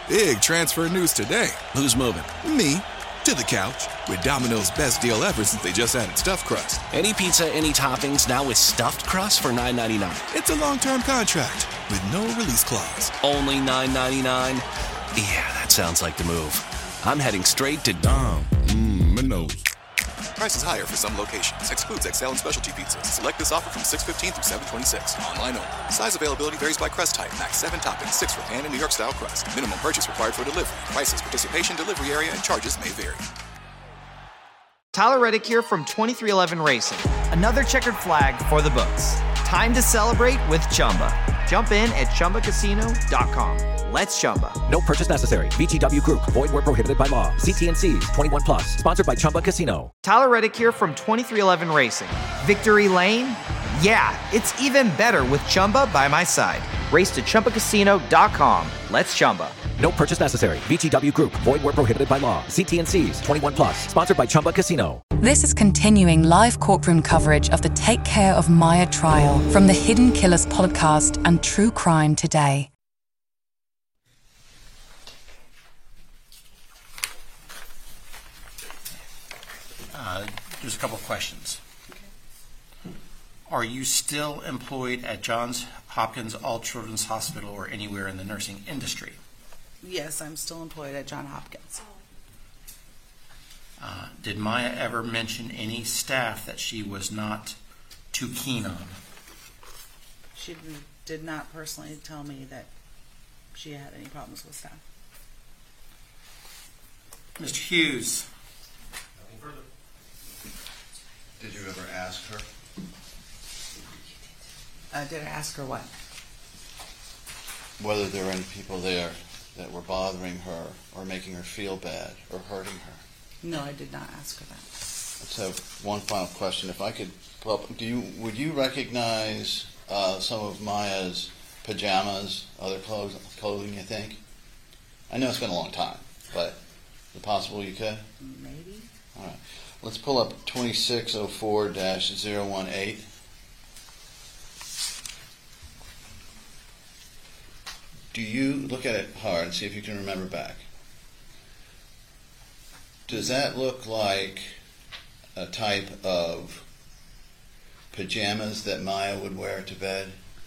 Big transfer news today. Who's moving? Me. To the couch. With Domino's best deal ever since they just added stuffed crust. Any pizza, any toppings, now with stuffed crust for $9.99. It's a long-term contract with no release clause. Only $9.99? Yeah, that sounds like the move. I'm heading straight to Domino's. Price is higher for some locations. Excludes XL and specialty pizzas. Select this offer from 6/15 through 7/26. Online only. Size availability varies by crust type. Max 7 toppings, 6 for pan and New York style crust. Minimum purchase required for delivery. Prices, participation, delivery area, and charges may vary. Tyler Reddick here from 2311 Racing. Another checkered flag for the books. Time to celebrate with Chumba. Jump in at ChumbaCasino.com. Let's Chumba. No purchase necessary. VGW Group. Void where prohibited by law. See T&Cs. 21 plus. Sponsored by Chumba Casino. Tyler Reddick here from 2311 Racing. Victory Lane? Yeah, it's even better with Chumba by my side. Race to ChumbaCasino.com. Let's Chumba. No purchase necessary. VGW Group. Void where prohibited by law. See T&Cs. 21 plus. Sponsored by Chumba Casino. This is continuing live courtroom coverage of the Take Care of Maya trial from the Hidden Killers podcast and True Crime Today. There's a couple of questions. Are you still employed at Johns Hopkins All Children's Hospital or anywhere in the nursing industry? Yes, I'm still employed at Johns Hopkins. Did Maya ever mention any staff that she was not too keen on? She did not personally tell me that she had any problems with staff. Mr. Hughes. Nothing further. Did you ever ask her? Did I ask her what? Whether there were any people there that were bothering her or making her feel bad or hurting her? No, I did not ask her that. Let's have one final question. If I could pull up, would you recognize some of Maya's pajamas, other clothing, you think? I know it's been a long time, but is it possible you could? Maybe. All right. Let's pull up 2604-018. Do you look at it hard and see if you can remember back? Does that look like a type of pajamas that Maya would wear to bed?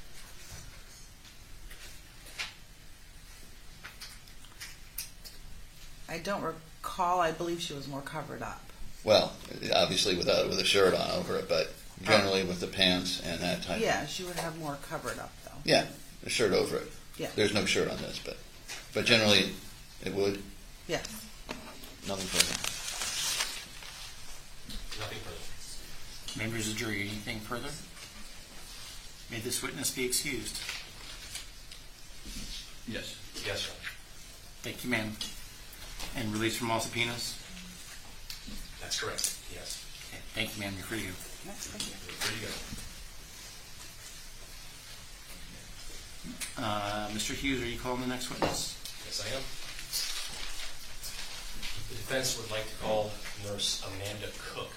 I don't recall. I believe she was more covered up. Well, obviously with a shirt on over it, but generally with the pants and that type. Yeah, she would have more covered up though. Yeah, a shirt over it. Yeah. There's no shirt on this, but generally it would. Yes. Nothing further. Nothing further. Members of the jury, anything further? May this witness be excused. Yes. Yes, sir. Thank you, ma'am. And released from all subpoenas? That's correct, yes. Okay. Thank you, ma'am. You're free to go. Yes, thank you. You're free to go. Mr. Hughes, are you calling the next witness? Yes, I am. The defense would like to call Nurse Amanda Cook.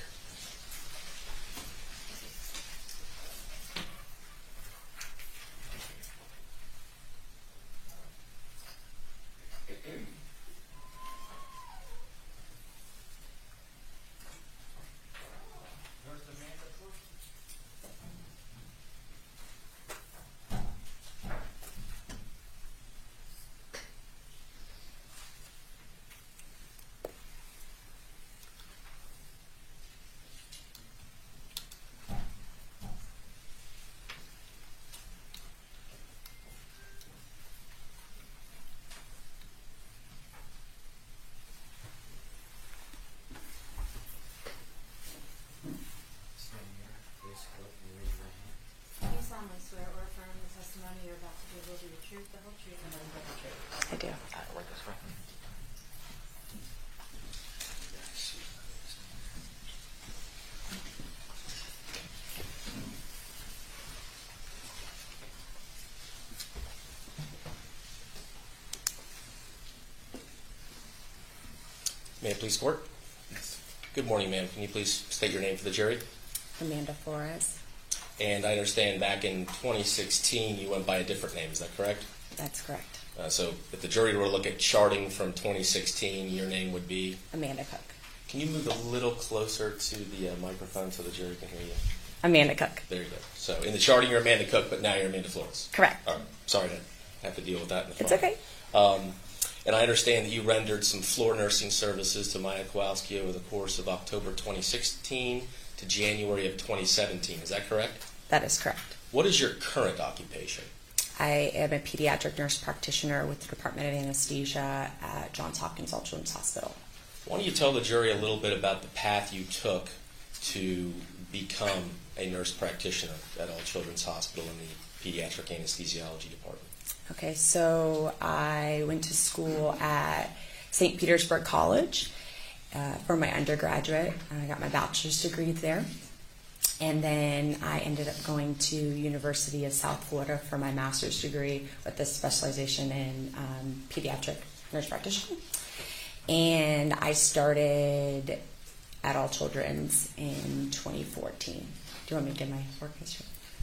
I do. May it please court? Yes. Good morning, ma'am. Can you please state your name for the jury? Amanda Flores. And I understand back in 2016 you went by a different name, is that correct? That's correct. So if the jury were to look at charting from 2016, your name would be? Amanda Cook. Can you move a little closer to the microphone so the jury can hear you? Amanda Cook. There you go. So in the charting, you're Amanda Cook, but now you're Amanda Flores. Correct. All right. Sorry to have to deal with that in the front. It's okay. And I understand that you rendered some floor nursing services to Maya Kowalski over the course of October 2016 to January of 2017. Is that correct? That is correct. What is your current occupation? I am a pediatric nurse practitioner with the Department of Anesthesia at Johns Hopkins All Children's Hospital. Why don't you tell the jury a little bit about the path you took to become a nurse practitioner at All Children's Hospital in the pediatric anesthesiology department? Okay, so I went to school at St. Petersburg College for my undergraduate. I got my bachelor's degree there. And then I ended up going to University of South Florida for my master's degree with a specialization in pediatric nurse practitioner. And I started at All Children's in 2014. Do you want me to give my work history?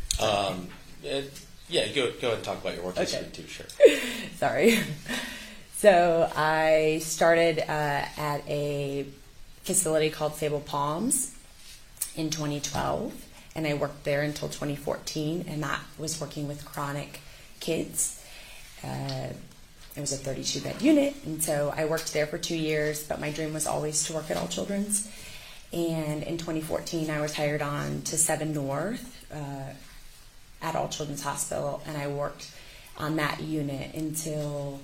Yeah, go ahead and talk about your work history too, sure. Sorry. So I started at a facility called Sable Palms in 2012, and I worked there until 2014, and that was working with chronic kids. It was a 32-bed unit, and so I worked there for 2 years, but my dream was always to work at All Children's. And in 2014, I was hired on to 7 North at All Children's Hospital, and I worked on that unit until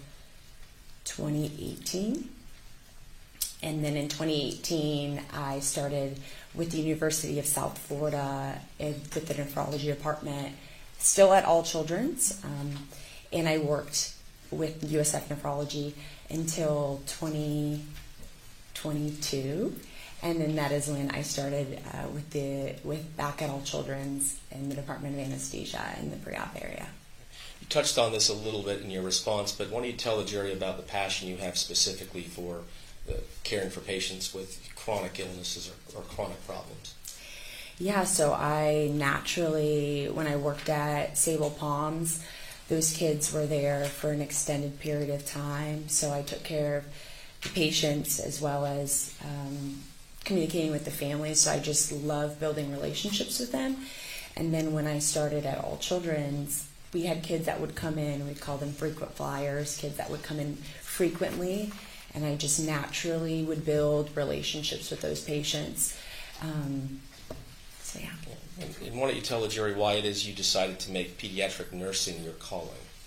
2018. And then in 2018, I started with the University of South Florida with the nephrology department, still at All Children's, and I worked with USF Nephrology until 2022, and then that is when I started with back at All Children's in the Department of Anesthesia in the pre-op area. You touched on this a little bit in your response, but why don't you tell the jury about the passion you have specifically for caring for patients with chronic illnesses or chronic problems? Yeah, so I naturally, when I worked at Sable Palms, those kids were there for an extended period of time, so I took care of the patients as well as communicating with the families, so I just love building relationships with them. And then when I started at All Children's, we had kids that would come in, we'd call them frequent flyers, kids that would come in frequently, and I just naturally would build relationships with those patients. So yeah. And why don't you tell the jury why it is you decided to make pediatric nursing your calling?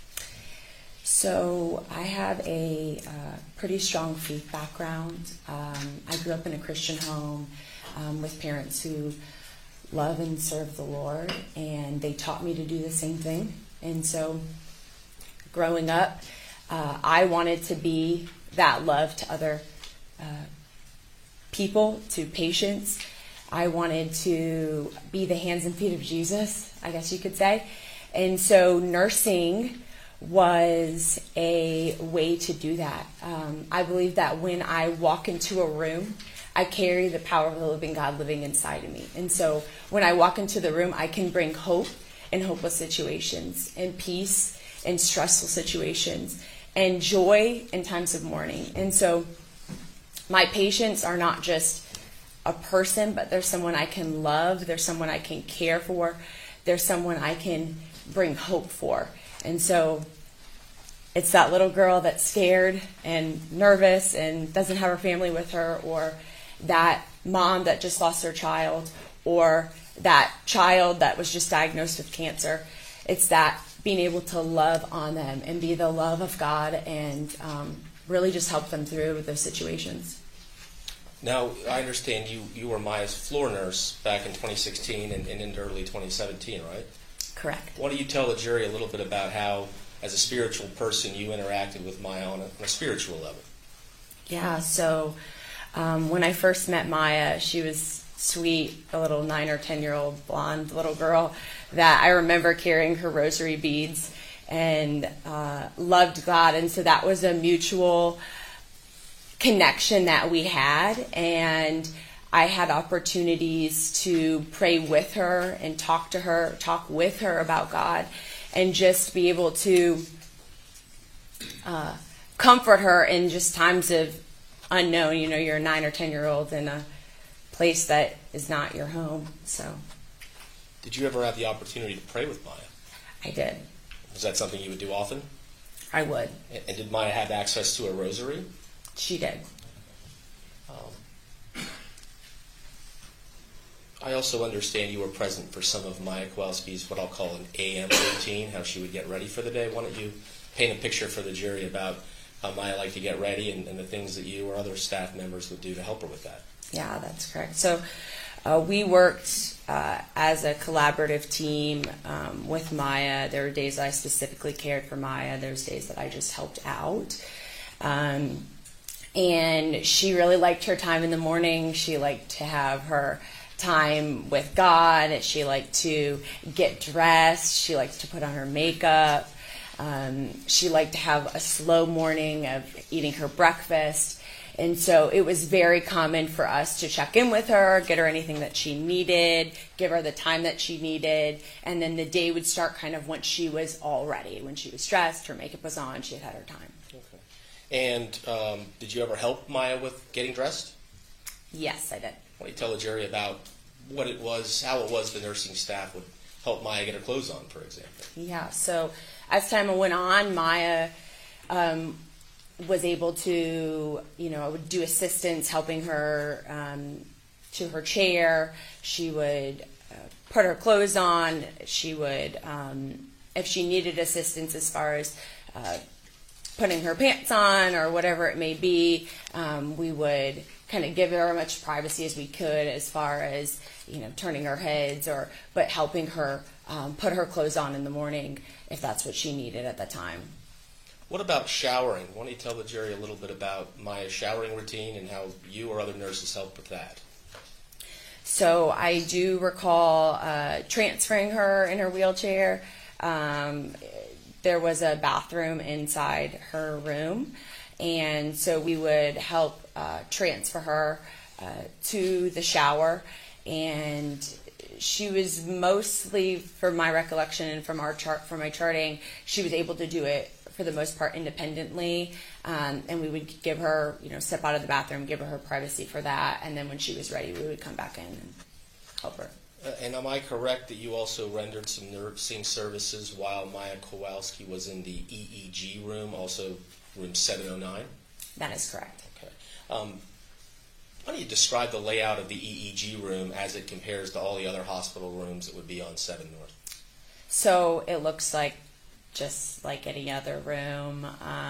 So I have a pretty strong faith background. I grew up in a Christian home with parents who love and serve the Lord, and they taught me to do the same thing. And so growing up, I wanted to be that love to other people, to patients. I wanted to be the hands and feet of Jesus, I guess you could say. And so nursing was a way to do that. I believe that when I walk into a room, I carry the power of the living God living inside of me. And so when I walk into the room, I can bring hope in hopeless situations, and peace in stressful situations, and joy in times of mourning. And so my patients are not just a person, but there's someone I can love, there's someone I can care for, there's someone I can bring hope for. And so it's that little girl that's scared and nervous and doesn't have her family with her, or that mom that just lost her child, or that child that was just diagnosed with cancer. It's that being able to love on them and be the love of God and really just help them through those situations. Now, I understand you were Maya's floor nurse back in 2016 and into early 2017, right? Correct. Why don't you tell the jury a little bit about how, as a spiritual person, you interacted with Maya on a spiritual level? Yeah, so when I first met Maya, she was sweet, a little 9 or 10-year-old blonde little girl that I remember carrying her rosary beads and loved God. And so that was a mutual connection that we had, and I had opportunities to pray with her and talk with her about God, and just be able to comfort her in just times of unknown. You know, you're a 9 or 10-year-old in a place that is not your home. So, did you ever have the opportunity to pray with Maya? I did. Was that something you would do often? I would. And did Maya have access to a rosary? She did. I also understand you were present for some of Maya Kowalski's, what I'll call an AM routine, how she would get ready for the day. Why don't you paint a picture for the jury about how Maya liked to get ready and the things that you or other staff members would do to help her with that? Yeah, that's correct. So we worked as a collaborative team with Maya. There were days that I specifically cared for Maya. There's days that I just helped out. And she really liked her time in the morning. She liked to have her time with God. She liked to get dressed. She liked to put on her makeup. She liked to have a slow morning of eating her breakfast. And so it was very common for us to check in with her, get her anything that she needed, give her the time that she needed, and then the day would start kind of once she was all ready. When she was dressed, her makeup was on, she had her time. Okay. And did you ever help Maya with getting dressed? Yes, I did. Why don't you tell the jury about what it was, how it was the nursing staff would help Maya get her clothes on, for example? Yeah, so as time went on, Maya was able to, I would do assistance helping her to her chair. She would put her clothes on. She would, if she needed assistance as far as putting her pants on or whatever it may be, we would kind of give her as much privacy as we could as far as, turning her heads but helping her put her clothes on in the morning if that's what she needed at the time. What about showering? Why don't you tell the jury a little bit about Maya's showering routine and how you or other nurses helped with that? So I do recall transferring her in her wheelchair. There was a bathroom inside her room, and so we would help transfer her to the shower. And she was mostly, from my recollection and from my charting, she was able to do it for the most part independently, and we would give her, step out of the bathroom, give her privacy for that, and then when she was ready, we would come back in and help her. And am I correct that you also rendered some nursing services while Maya Kowalski was in the EEG room, also room 709? That is correct. Okay. Why don't you describe the layout of the EEG room as it compares to all the other hospital rooms that would be on 7 North? So it looks like just like any other room.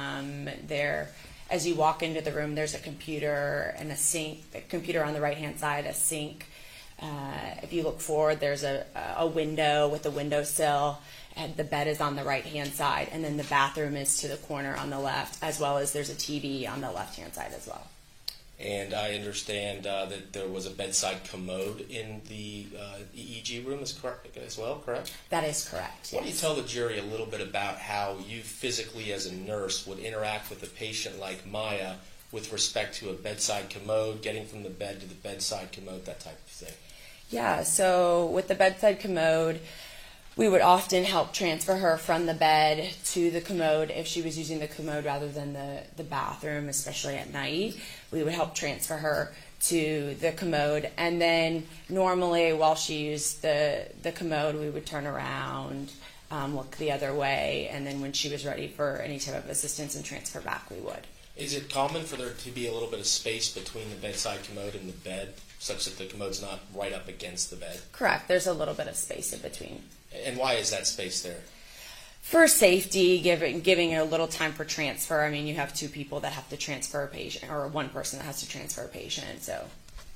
As you walk into the room, there's a computer and a sink. A computer on the right-hand side, a sink. If you look forward, there's a window with a windowsill, and the bed is on the right-hand side, and then the bathroom is to the corner on the left, as well as there's a TV on the left-hand side as well. And I understand that there was a bedside commode in the EEG room as well, correct? That is correct, Why don't you tell the jury a little bit about how you physically as a nurse would interact with a patient like Maya with respect to a bedside commode, getting from the bed to the bedside commode, that type of thing? Yeah, so with the bedside commode, we would often help transfer her from the bed to the commode if she was using the commode rather than the bathroom, especially at night. We would help transfer her to the commode, and then normally while she used the commode, we would turn around, look the other way, and then when she was ready for any type of assistance and transfer back, we would. Is it common for there to be a little bit of space between the bedside commode and the bed, such that the commode's not right up against the bed? Correct. There's a little bit of space in between. And why is that space there? For safety, giving a little time for transfer. I mean, you have 2 people that have to transfer a patient, or 1 person that has to transfer a patient. So,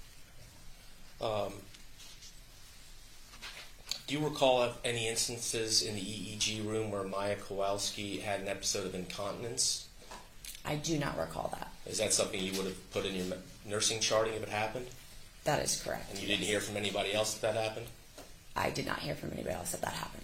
do you recall any instances in the EEG room where Maya Kowalski had an episode of incontinence? I do not recall that. Is that something you would have put in your nursing charting if it happened? That is correct. And you didn't hear from anybody else that happened? I did not hear from anybody else that happened.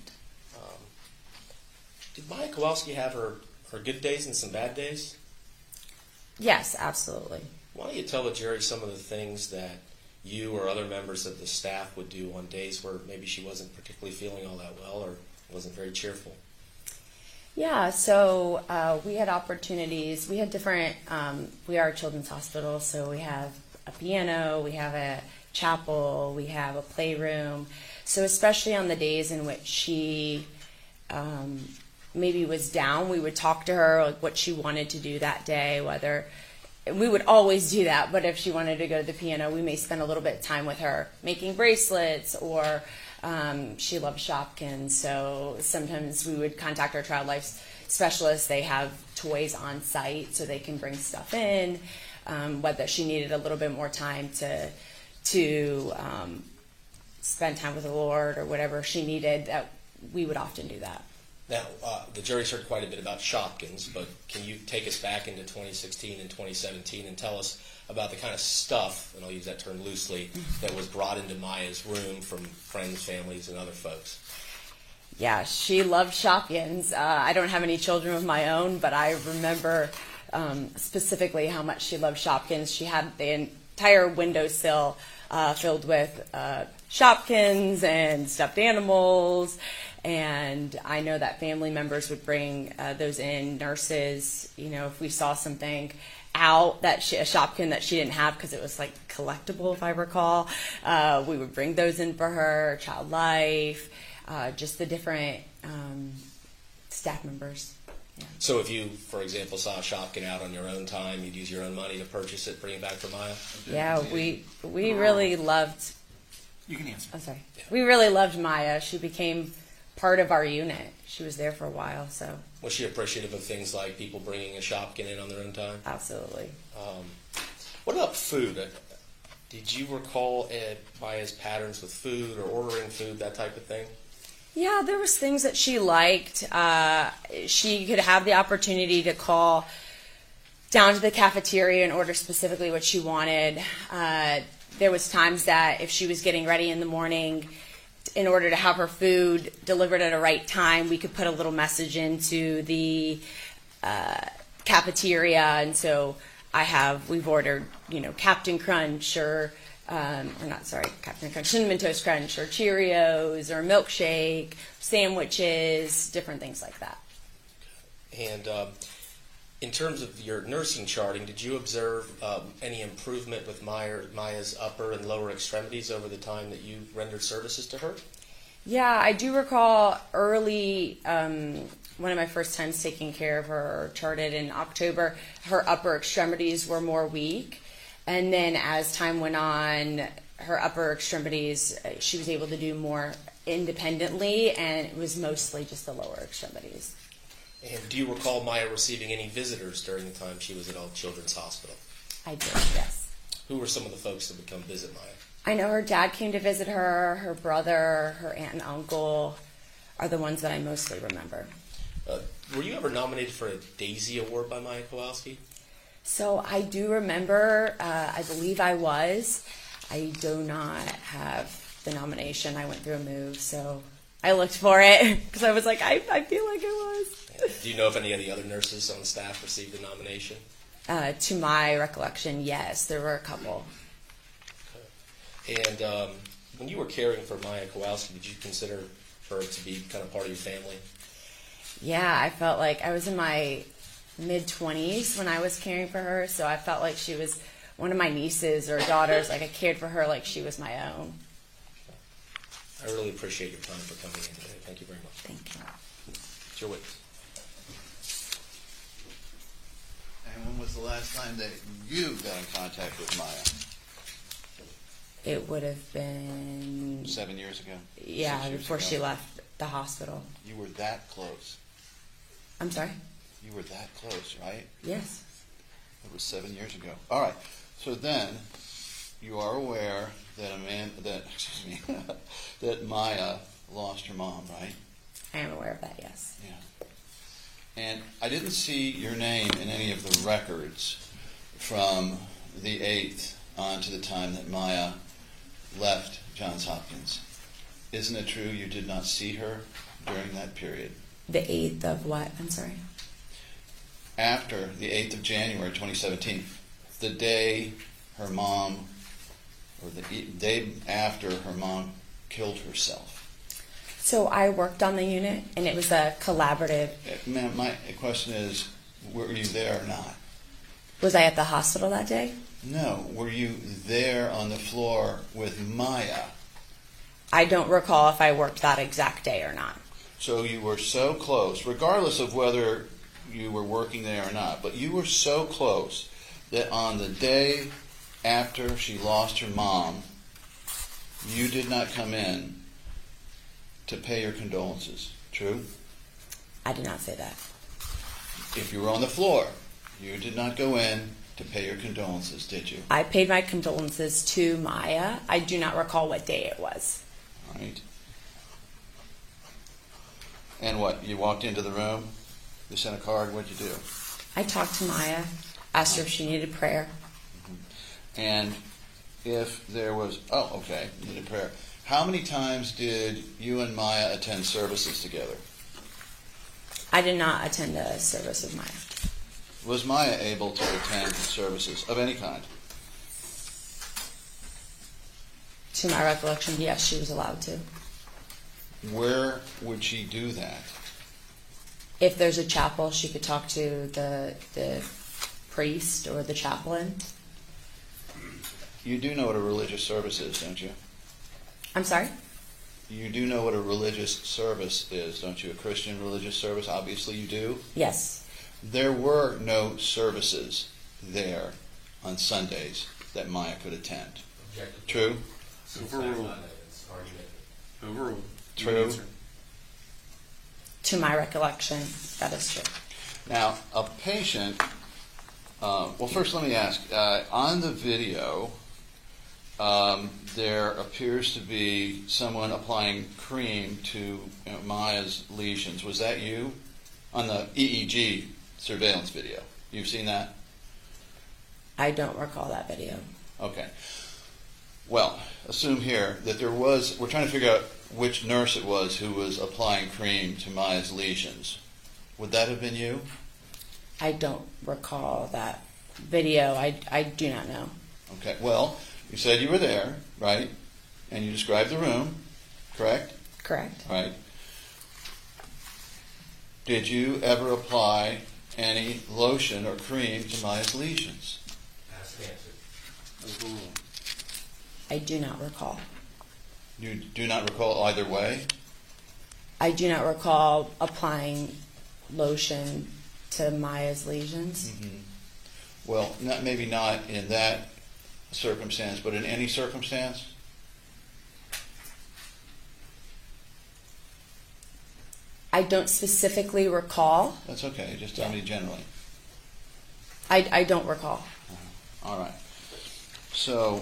Did Maya Kowalski have her good days and some bad days? Yes, absolutely. Why don't you tell the jury some of the things that you or other members of the staff would do on days where maybe she wasn't particularly feeling all that well or wasn't very cheerful? Yeah, so we had opportunities. We had different, we are a children's hospital, so we have a piano, we have a chapel, we have a playroom. So especially on the days in which she maybe was down, we would talk to her, like what she wanted to do that day, whether we would always do that, but if she wanted to go to the piano, we may spend a little bit of time with her making bracelets, or she loves Shopkins, so sometimes we would contact our child life specialist. They have toys on site, so they can bring stuff in, whether she needed a little bit more time to spend time with the Lord or whatever she needed, that we would often do that. Now, the jury's heard quite a bit about Shopkins, but can you take us back into 2016 and 2017 and tell us about the kind of stuff, and I'll use that term loosely, that was brought into Maya's room from friends, families, and other folks? Yeah, she loved Shopkins. I don't have any children of my own, but I remember specifically how much she loved Shopkins. She had the entire windowsill filled with Shopkins and stuffed animals. And I know that family members would bring those in, nurses, if we saw something out, a Shopkin that she didn't have because it was like collectible, if I recall, we would bring those in for her, Child Life, just the different staff members. Yeah. So if you, for example, saw a Shopkin out on your own time, you'd use your own money to purchase it, bring it back for Maya? Yeah, we really loved... You can answer. I'm sorry. Yeah. We really loved Maya. She became part of our unit. She was there for a while, so. Was she appreciative of things like people bringing a Shopkin in on their own time? Absolutely. What about food? Did you recall Maya's patterns with food or ordering food, that type of thing? Yeah, there was things that she liked. She could have the opportunity to call down to the cafeteria and order specifically what she wanted. There was times that if she was getting ready in the morning, in order to have her food delivered at a right time, we could put a little message into the cafeteria, and so we've ordered, Captain Crunch or Captain Crunch, Cinnamon Toast Crunch or Cheerios or milkshake, sandwiches, different things like that. And in terms of your nursing charting, did you observe any improvement with Maya's upper and lower extremities over the time that you rendered services to her? Yeah, I do recall early, one of my first times taking care of her, charted in October, her upper extremities were more weak. And then as time went on, her upper extremities, she was able to do more independently, and it was mostly just the lower extremities. And do you recall Maya receiving any visitors during the time she was at All Children's Hospital? I did, yes. Who were some of the folks that would come visit Maya? I know her dad came to visit her, her brother, her aunt and uncle are the ones that I mostly remember. Were you ever nominated for a Daisy Award by Maya Kowalski? So I do remember, I believe I was. I do not have the nomination. I went through a move, so I looked for it because I was like, I feel like it was. Do you know if any of the other nurses on staff received a nomination? To my recollection, yes, there were a couple. Okay. And when you were caring for Maya Kowalski, did you consider her to be kind of part of your family? Yeah, I felt like I was in my mid-20s when I was caring for her, so I felt like she was one of my nieces or daughters. Like I cared for her like she was my own. I really appreciate your time for coming in today. Thank you very much. Thank you. It's your witness. And when was the last time that you got in contact with Maya? It would have been 7 years ago? Yeah, 6 years before ago. she left the hospital. You were that close. I'm sorry? You were that close, right? Yes. It was 7 years ago. All right. So then, you are aware that that Maya lost her mom, right? I am aware of that, yes. Yeah. And I didn't see your name in any of the records from the 8th on to the time that Maya left Johns Hopkins. Isn't it true you did not see her during that period? The 8th of what? I'm sorry? After the 8th of January 2017, the day her mom, or the day after her mom killed herself. So I worked on the unit, and it was a collaborative. Ma'am, my question is, were you there or not? Was I at the hospital that day? No. Were you there on the floor with Maya? I don't recall if I worked that exact day or not. So you were so close, regardless of whether you were working there or not, but you were so close that on the day after she lost her mom, you did not come in to pay your condolences. True? I did not say that. If you were on the floor, you did not go in to pay your condolences, did you? I paid my condolences to Maya. I do not recall what day it was. All right. And what? You walked into the room? You sent a card? What'd you do? I talked to Maya, asked her if she needed prayer. And if there was... Oh, okay. You needed prayer. How many times did you and Maya attend services together? I did not attend a service with Maya. Was Maya able to attend services of any kind? To my recollection, yes, she was allowed to. Where would she do that? If there's a chapel, she could talk to the priest or the chaplain. You do know what a religious service is, don't you? I'm sorry? You do know what a religious service is, don't you? A Christian religious service, obviously you do? Yes. There were no services there on Sundays that Maya could attend. True? Overruled. Overruled. True? To my recollection, that is true. Now, a patient... well, first let me ask. On the video, there appears to be someone applying cream to Maya's lesions. Was that you? On the EEG surveillance video. You've seen that? I don't recall that video. Okay. Well, assume here that there was... We're trying to figure out which nurse it was who was applying cream to Maya's lesions. Would that have been you? I don't recall that video. I do not know. Okay. Well, you said you were there, right? And you described the room, correct? Correct. Right. Did you ever apply any lotion or cream to Maya's lesions? Ask and answer. I do not recall. You do not recall either way? I do not recall applying lotion to Maya's lesions. Mm-hmm. Well, maybe not in that circumstance, but in any circumstance? I don't specifically recall. That's okay. Just tell me generally. I don't recall. All right. So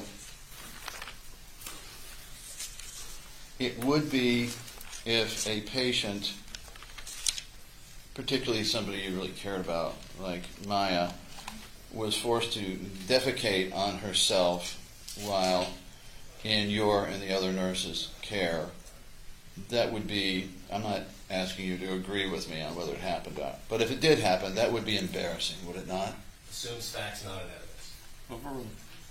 it would be if a patient, particularly somebody you really cared about, like Maya, was forced to defecate on herself while in your and the other nurses' care. That would be, I'm not asking you to agree with me on whether it happened or not, but if it did happen, that would be embarrassing, would it not? Assumes facts, not an evidence. Overruled.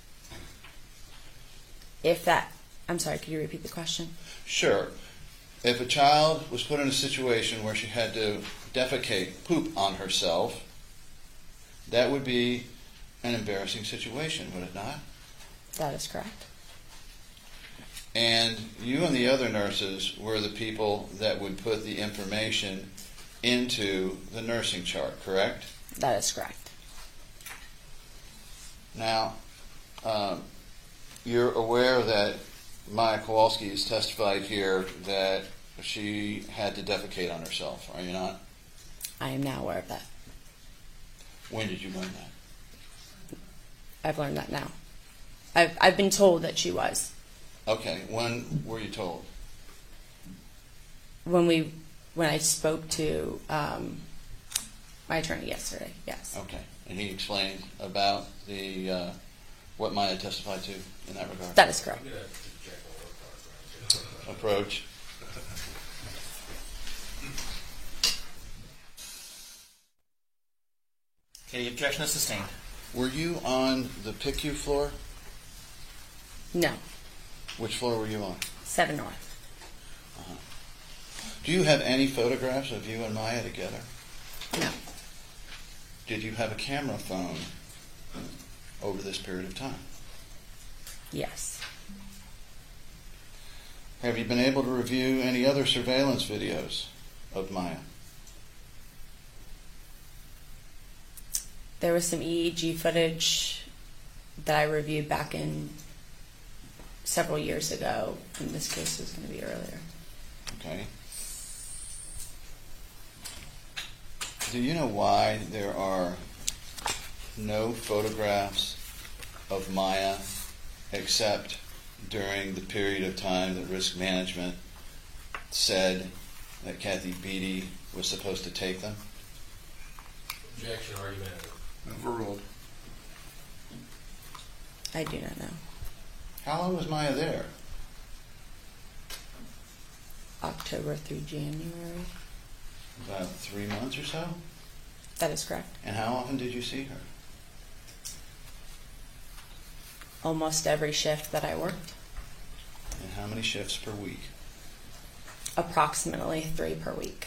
If that, I'm sorry, could you repeat the question? Sure. If a child was put in a situation where she had to defecate, poop on herself, that would be an embarrassing situation, would it not? That is correct. And you and the other nurses were the people that would put the information into the nursing chart, correct? That is correct. Now, you're aware that Maya Kowalski has testified here that she had to defecate on herself, are you not? I am now aware of that. When did you learn that? I've learned that now. I've been told that she was. Okay, when were you told? When I spoke to my attorney yesterday, yes. Okay, and he explained about the what Maya testified to in that regard? That is correct. Approach. Okay, objection is sustained. Were you on the PICU floor? No. Which floor were you on? 7 North. Do you have any photographs of you and Maya together? No. Did you have a camera phone over this period of time? Yes. Have you been able to review any other surveillance videos of Maya? There was some EEG footage that I reviewed back in several years ago, and this case was going to be earlier. Okay. Do you know why there are no photographs of Maya except during the period of time that risk management said that Kathy Beattie was supposed to take them? Objection, argument. Overruled. I do not know. How long was Maya there? October through January. About 3 months or so? That is correct. And how often did you see her? Almost every shift that I worked. And how many shifts per week? Approximately 3 per week.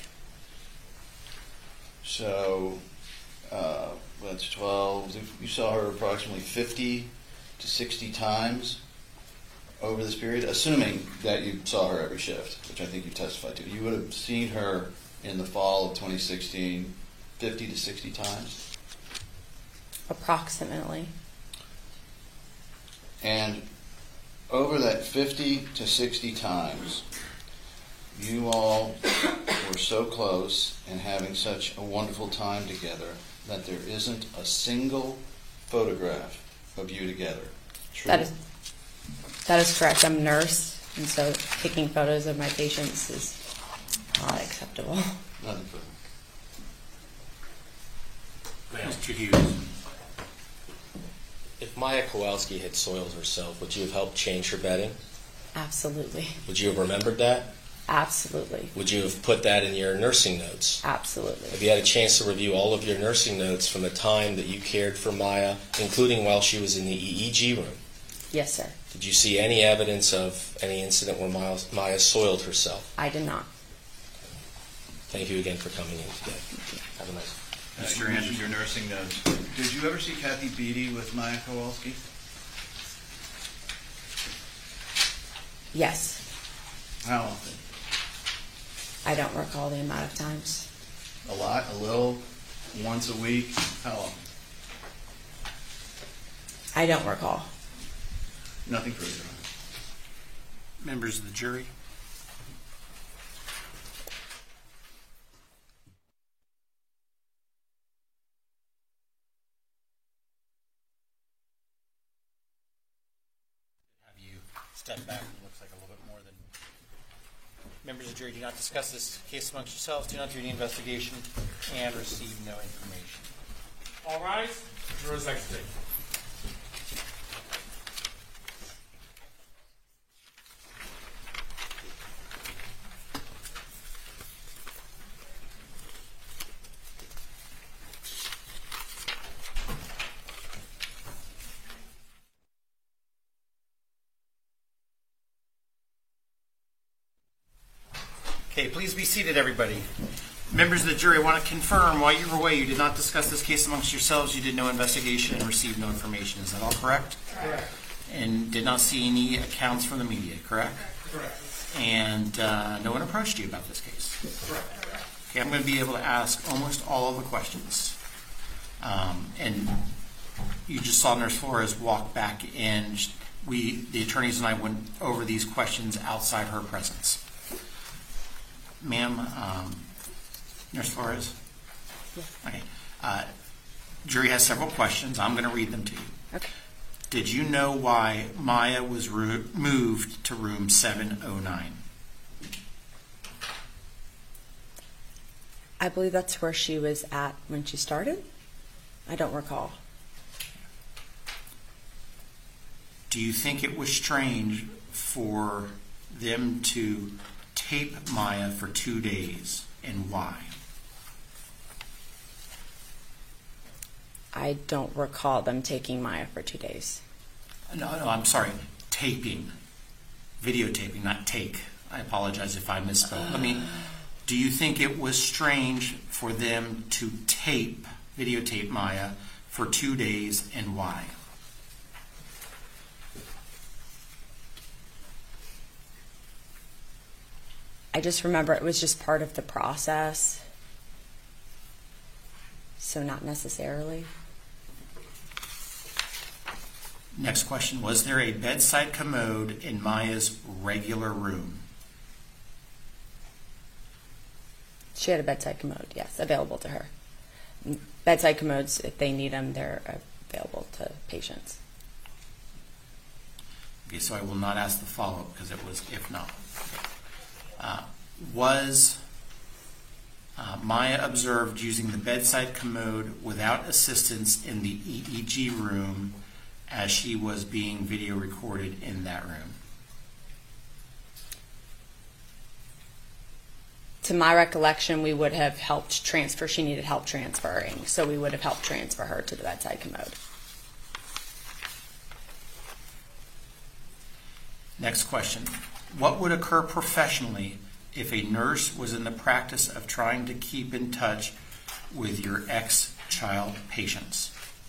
So, that's 12. You saw her approximately 50 to 60 times over this period, assuming that you saw her every shift, which I think you testified to. You would have seen her in the fall of 2016 50 to 60 times? Approximately. And over that 50 to 60 times, you all were so close and having such a wonderful time together that there isn't a single photograph of you together. True? That is correct. I'm a nurse, and so taking photos of my patients is not acceptable. Nothing further. Mr. Hughes. If Maya Kowalski had soiled herself, would you have helped change her bedding? Absolutely. Would you have remembered that? Absolutely. Would you have put that in your nursing notes? Absolutely. Have you had a chance to review all of your nursing notes from the time that you cared for Maya, including while she was in the EEG room? Yes, sir. Did you see any evidence of any incident where Maya soiled herself? I did not. Thank you again for coming in today. Have a nice day. You mentioned your nursing notes. Did you ever see Kathy Beattie with Maya Kowalski? Yes. How often? I don't recall the amount of times. A lot? A little? Once a week? How often? I don't recall. Nothing further. Members of the jury. Have you step back? It looks like a little bit more than. Members of the jury, do not discuss this case amongst yourselves, do not do any investigation, and receive no information. All rise. Jurors exit. Okay, please be seated, everybody. Members of the jury, I want to confirm, while you were away, you did not discuss this case amongst yourselves, you did no investigation and received no information. Is that all correct? Correct. And did not see any accounts from the media, correct? Correct. And no one approached you about this case? Correct. Okay, I'm going to be able to ask almost all of the questions. And you just saw Nurse Flores walk back in. The attorneys and I went over these questions outside her presence. Ma'am, Nurse Flores? Yes. Okay. Jury has several questions. I'm going to read them to you. Okay. Did you know why Maya was moved to room 709? I believe that's where she was at when she started. I don't recall. Do you think it was strange for them to tape Maya for 2 days, and why? I don't recall them taking Maya for 2 days. No, I'm sorry. Taping. Videotaping, not take. I apologize if I misspoke. Do you think it was strange for them to videotape Maya for 2 days, and why? I just remember it was just part of the process. So not necessarily. Next question. Was there a bedside commode in Maya's regular room? She had a bedside commode, yes, available to her. Bedside commodes, if they need them, they're available to patients. Okay, so I will not ask the follow-up because it was if not. Was Maya observed using the bedside commode without assistance in the EEG room as she was being video recorded in that room? To my recollection, we would have helped transfer. She needed help transferring, so we would have helped transfer her to the bedside commode. Next question. What would occur professionally if a nurse was in the practice of trying to keep in touch with your ex-child patients?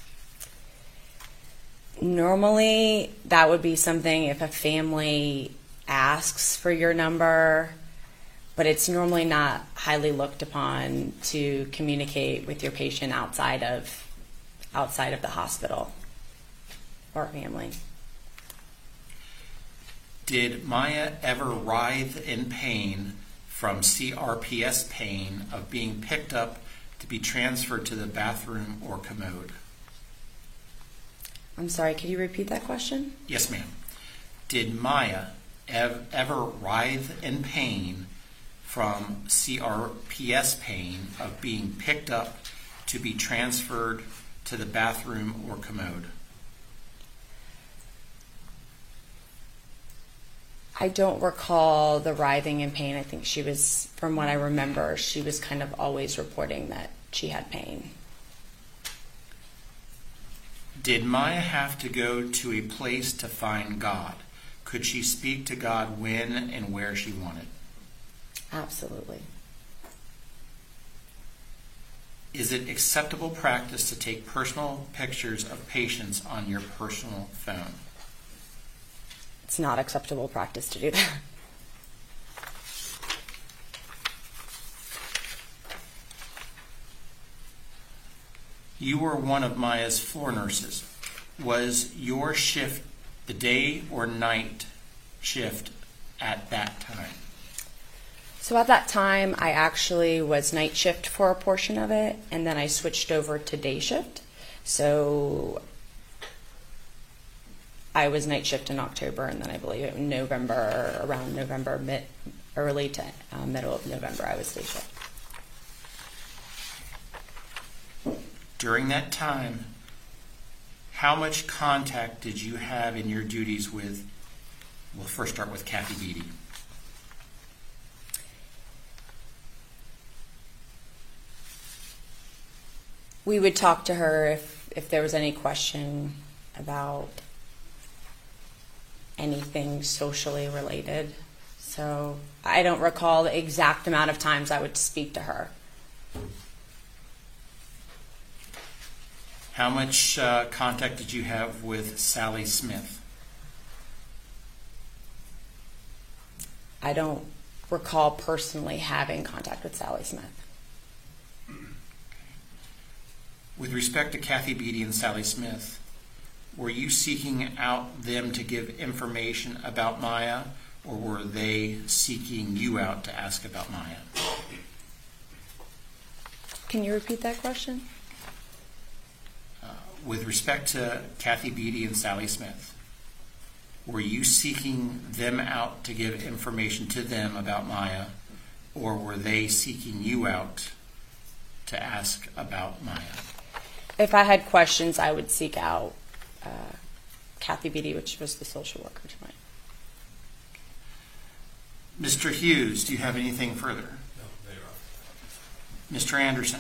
Normally, that would be something if a family asks for your number, but it's normally not highly looked upon to communicate with your patient outside of the hospital or family. Did Maya ever writhe in pain from CRPS pain of being picked up to be transferred to the bathroom or commode? I'm sorry, could you repeat that question? Yes, ma'am. Did Maya ever writhe in pain from CRPS pain of being picked up to be transferred to the bathroom or commode? I don't recall the writhing in pain. I think she was, from what I remember, she was kind of always reporting that she had pain. Did Maya have to go to a place to find God? Could she speak to God when and where she wanted? Absolutely. Is it acceptable practice to take personal pictures of patients on your personal phone? It's not acceptable practice to do that. You were one of Maya's floor nurses. Was your shift the day or night shift at that time? So at that time, I actually was night shift for a portion of it, and then I switched over to day shift. So I was night shift in October, and then I believe in November, around November, early to middle of November, I was day shift. During that time, how much contact did you have in your duties with, we'll first start with Kathy Beatty. We would talk to her if there was any question about anything socially related. So I don't recall the exact amount of times I would speak to her. How much contact did you have with Sally Smith? I don't recall personally having contact with Sally Smith. With respect to Kathy Beatty and Sally Smith, were you seeking out them to give information about Maya, or were they seeking you out to ask about Maya? Can you repeat that question? With respect to Kathy Beatty and Sally Smith, were you seeking them out to give information to them about Maya, or were they seeking you out to ask about Maya? If I had questions, I would seek out Kathy Beatty, which was the social worker tonight. Mr. Hughes, do you have anything further? No, they are. Mr. Anderson?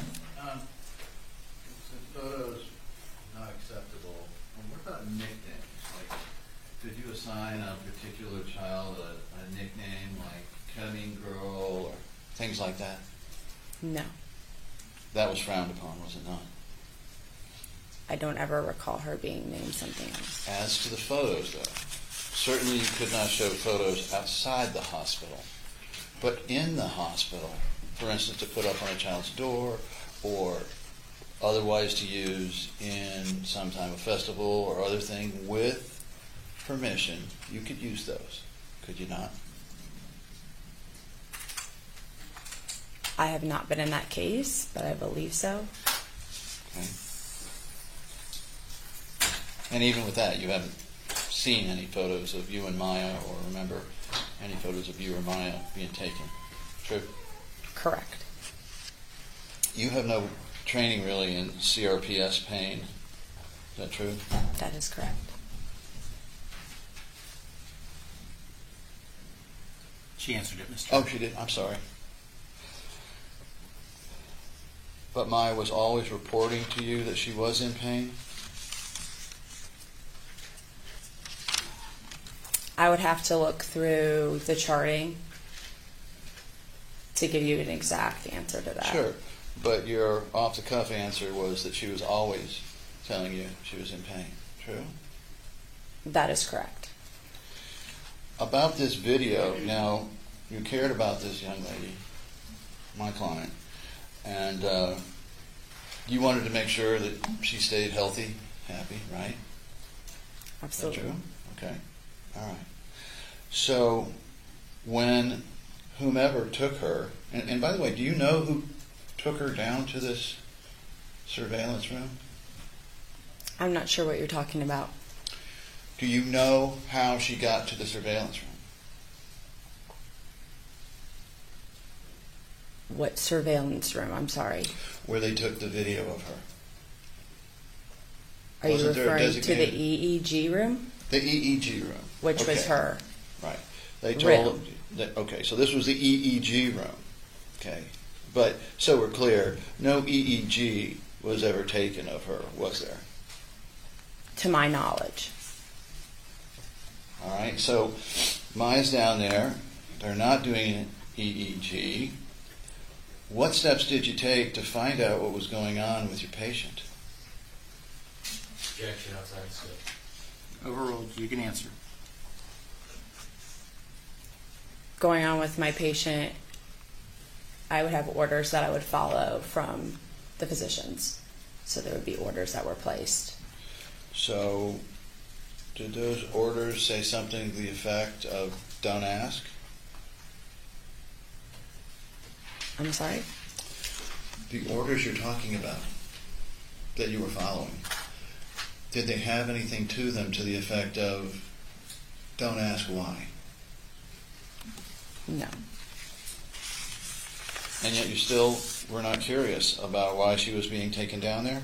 Since photos not acceptable, what about nicknames? Like, could you assign a particular child a nickname like Ketamine Girl or things like that? No. That was frowned upon, was it not? I don't ever recall her being named something else. As to the photos, though, certainly you could not show photos outside the hospital. But in the hospital, for instance, to put up on a child's door or otherwise to use in some time of festival or other thing with permission, you could use those, could you not? I have not been in that case, but I believe so. Okay. And even with that, you haven't seen any photos of you and Maya, or remember any photos of you or Maya being taken. True? Correct. You have no training really in CRPS pain. Is that true? That is correct. She answered it, Mr. Oh, she did? I'm sorry. But Maya was always reporting to you that she was in pain? I would have to look through the charting to give you an exact answer to that. Sure. But your off-the-cuff answer was that she was always telling you she was in pain. True? That is correct. About this video, now, you cared about this young lady, my client, and you wanted to make sure that she stayed healthy, happy, right? Absolutely. Is that true? Okay. All right. So when whomever took her, and by the way, do you know who took her down to this surveillance room? I'm not sure what you're talking about. Do you know how she got to the surveillance room? What surveillance room? I'm sorry. Where they took the video of her. Are you referring to the EEG room? The EEG room. Which was her. Right. They told okay, so this was the EEG room. Okay. But so we're clear, no EEG was ever taken of her, was there? To my knowledge. All right. So Maya's down there. They're not doing an EEG. What steps did you take to find out what was going on with your patient? Objection outside scope. Overruled. You can answer. Going on with my patient, I would have orders that I would follow from the physicians. So there would be orders that were placed. So did those orders say something to the effect of don't ask? I'm sorry? The orders you're talking about that you were following, did they have anything to them to the effect of don't ask why? No. And yet you still were not curious about why she was being taken down there?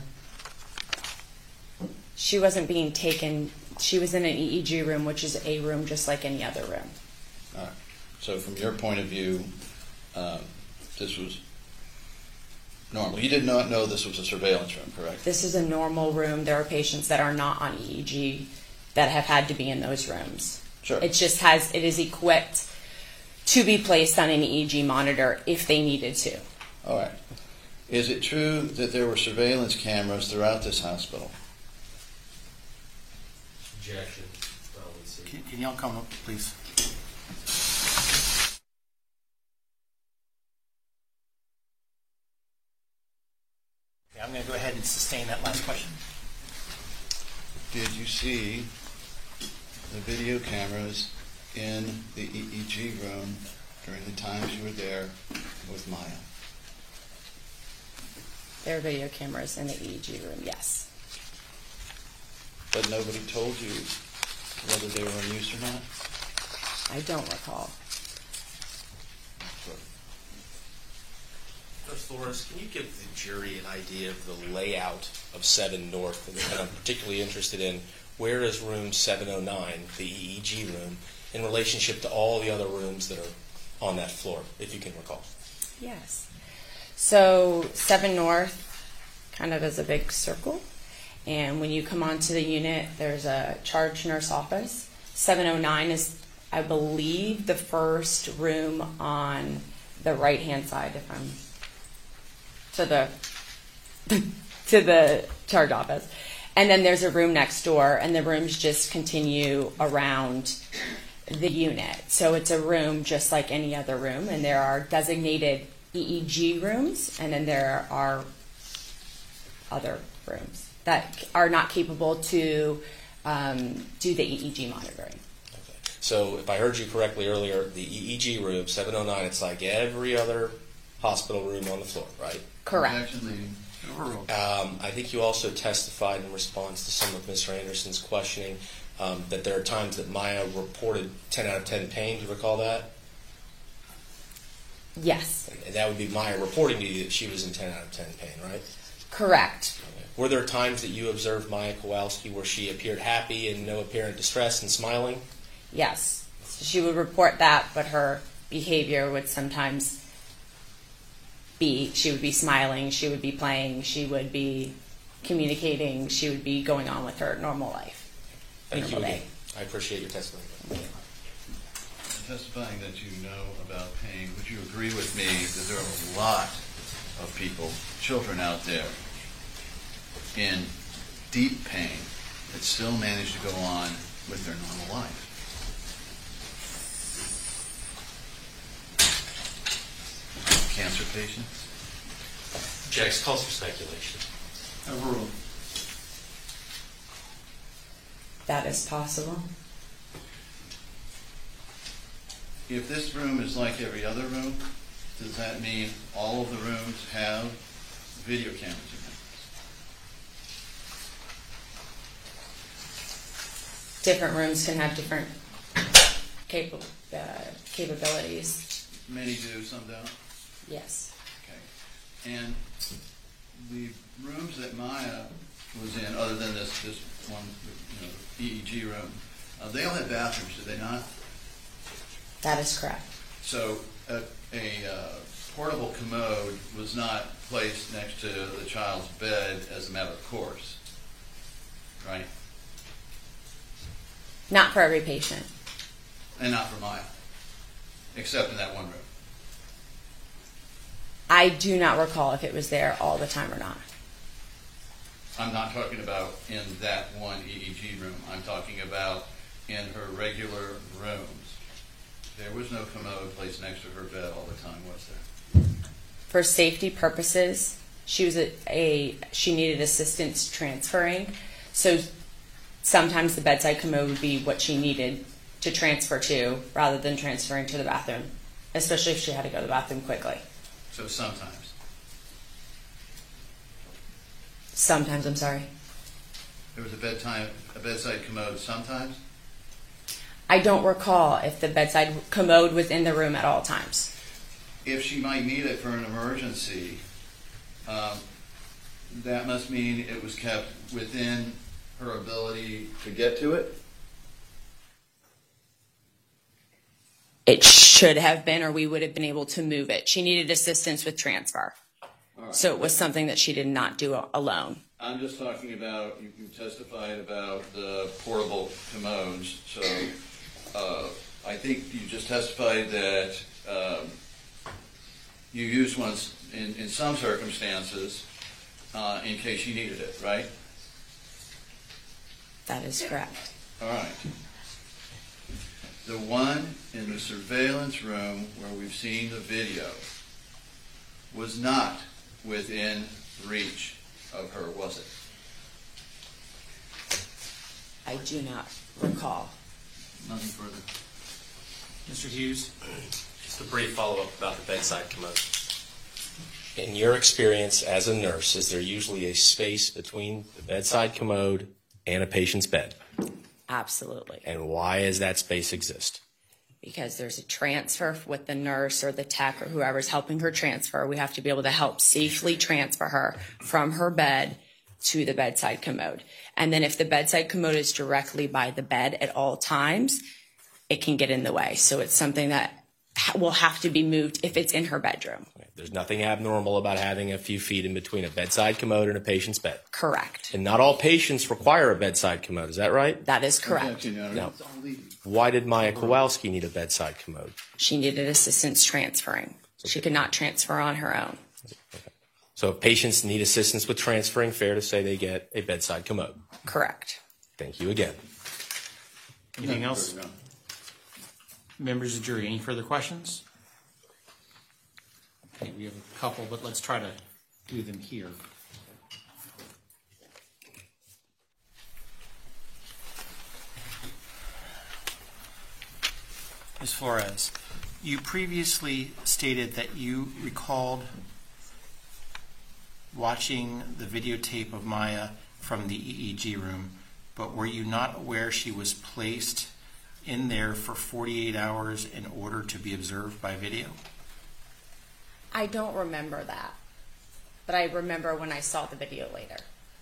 She wasn't being taken. She was in an EEG room, which is a room just like any other room. All right. So from your point of view, this was normal. You did not know this was a surveillance room, correct? This is a normal room. There are patients that are not on EEG that have had to be in those rooms. Sure. It is equipped to be placed on an EEG monitor if they needed to. All right. Is it true that there were surveillance cameras throughout this hospital? Objection. Well, let's see. Can y'all come up, please? Okay, I'm going to go ahead and sustain that last question. Did you see the video cameras in the EEG room during the times you were there with Maya? There are video cameras in the EEG room, yes. But nobody told you whether they were in use or not? I don't recall. Nurse Flores, can you give the jury an idea of the layout of 7 North? And I'm particularly interested in where is room 709, the EEG room, in relationship to all the other rooms that are on that floor, if you can recall? Yes. So 7 North kind of is a big circle. And when you come onto the unit, there's a charge nurse office. 709 is, I believe, the first room on the right-hand side, if I'm to the charge office. And then there's a room next door, and the rooms just continue around the unit. So it's a room just like any other room, and there are designated EEG rooms, and then there are other rooms that are not capable to do the EEG monitoring. Okay. So if I heard you correctly earlier, the EEG room, 709, it's like every other hospital room on the floor, right? Correct. I think you also testified in response to some of Mr. Anderson's questioning that there are times that Maya reported 10 out of 10 pain. Do you recall that? Yes. And that would be Maya reporting to you that she was in 10 out of 10 pain, right? Correct. Okay. Were there times that you observed Maya Kowalski where she appeared happy and no apparent distress and smiling? Yes. She would report that, but her behavior would sometimes she would be smiling, she would be playing, she would be communicating, she would be going on with her normal life. Thank you again. I appreciate your testimony. Testifying that you know about pain, would you agree with me that there are a lot of people, children out there, in deep pain that still manage to go on with their normal life? Cancer patients? Jack's calls for speculation. Overruled. That is possible. If this room is like every other room, does that mean all of the rooms have video cameras in them? Different rooms can have different capabilities. Many do, some don't? Yes. Okay. And the rooms that Maya was in, other than this one, EEG room, they all had bathrooms, did they not? That is correct. So a portable commode was not placed next to the child's bed as a matter of course, right? Not for every patient. And not for Maya, except in that one room. I do not recall if it was there all the time or not. I'm not talking about in that one EEG room. I'm talking about in her regular rooms. There was no commode placed next to her bed all the time, was there? For safety purposes, she was she needed assistance transferring. So sometimes the bedside commode would be what she needed to transfer to rather than transferring to the bathroom, especially if she had to go to the bathroom quickly. So sometimes. Sometimes, I'm sorry. There was a bedside commode sometimes? I don't recall if the bedside commode was in the room at all times. If she might need it for an emergency, that must mean it was kept within her ability to get to it? It should have been, or we would have been able to move it. She needed assistance with transfer. Right. So it was something that she did not do alone. I'm just talking about, you testified about the portable commodes. So I think you just testified that you used one in some circumstances in case you needed it, right? That is correct. All right. The one in the surveillance room where we've seen the video was not within reach of her, was it? I do not recall. Nothing further. Mr. Hughes? Just a brief follow-up about the bedside commode. In your experience as a nurse, is there usually a space between the bedside commode and a patient's bed? Absolutely. And why does that space exist? Because there's a transfer with the nurse or the tech or whoever's helping her transfer. We have to be able to help safely transfer her from her bed to the bedside commode. And then if the bedside commode is directly by the bed at all times, it can get in the way. So it's something that will have to be moved if it's in her bedroom. There's nothing abnormal about having a few feet in between a bedside commode and a patient's bed. Correct. And not all patients require a bedside commode. Is that right? That is correct. Now, why did Maya Kowalski need a bedside commode? She needed assistance transferring. She could not transfer on her own. So if patients need assistance with transferring, fair to say they get a bedside commode. Correct. Thank you again. Anything else? Members of the jury, any further questions? Okay, we have a couple, but let's try to do them here. Ms. Flores, you previously stated that you recalled watching the videotape of Maya from the EEG room, but were you not aware she was placed in there for 48 hours in order to be observed by video? I don't remember that, but I remember when I saw the video later.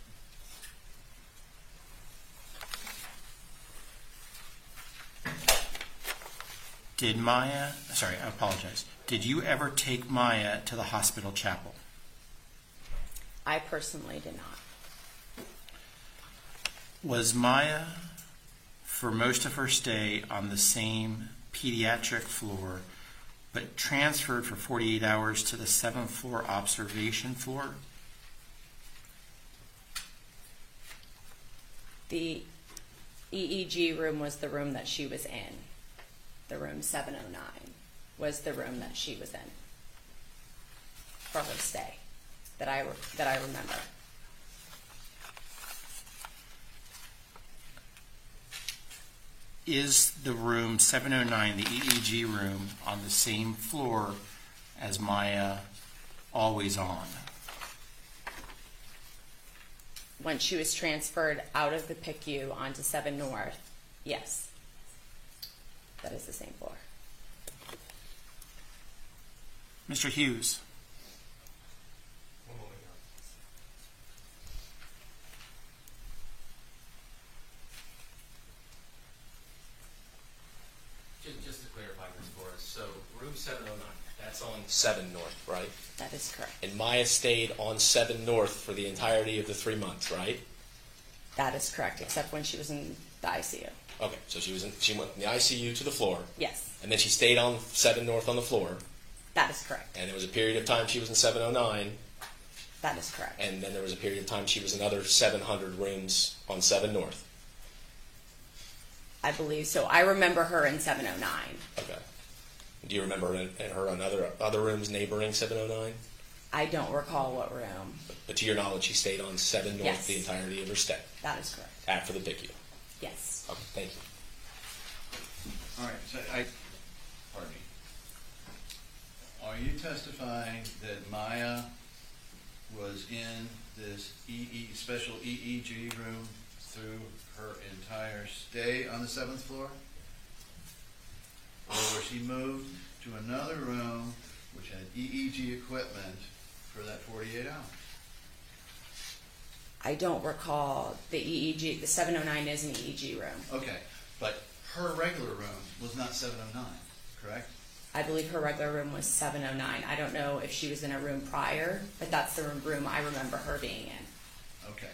Did you ever take Maya to the hospital chapel? I personally did not. Was Maya, for most of her stay, on the same pediatric floor, but transferred for 48 hours to the 7th floor observation floor? The EEG room was the room that she was in. The room 709 was the room that she was in for her stay that I remember. Is the room 709, the EEG room, on the same floor as Maya always on? When she was transferred out of the PICU onto 7 North, yes. That is the same floor. Mr. Hughes. Just to clarify this for us, so room 709, that's on 7 North, right? That is correct. And Maya stayed on 7 North for the entirety of the 3 months, right? That is correct, except when she was in the ICU. Okay, so she went from the ICU to the floor. Yes. And then she stayed on 7 North on the floor. That is correct. And there was a period of time she was in 709. That is correct. And then there was a period of time she was in other 700 rooms on 7 North. I believe so. I remember her in 709. Okay. Do you remember her on other rooms neighboring 709? I don't recall what room. But to your knowledge, she stayed on 7 North Yes. the entirety of her stay? That is correct. After the PICU? Yes. Okay, thank you. All right, so pardon me. Are you testifying that Maya was in this special EEG room through her entire stay on the 7th floor? Or was she moved to another room which had EEG equipment for that 48 hours? I don't recall the EEG. The 709 is an EEG room. Okay, but her regular room was not 709, correct? I believe her regular room was 709. I don't know if she was in a room prior, but that's the room I remember her being in. Okay.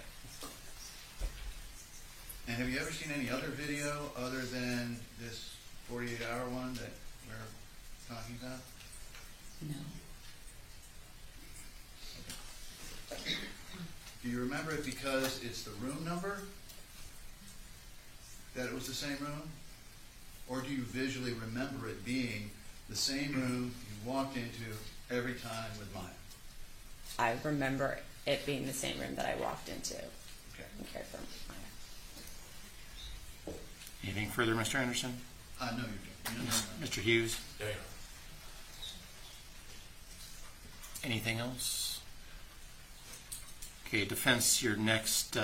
And have you ever seen any other video other than this 48-hour one that we're talking about? No. Do you remember it because it's the room number? That it was the same room? Or do you visually remember it being the same room you walked into every time with Maya? I remember it being the same room that I walked into. Okay. And cared for Maya. Anything further, Mr. Anderson? No, you're doing. Mr. Hughes? Yeah. Anything else? Okay, defense, your next.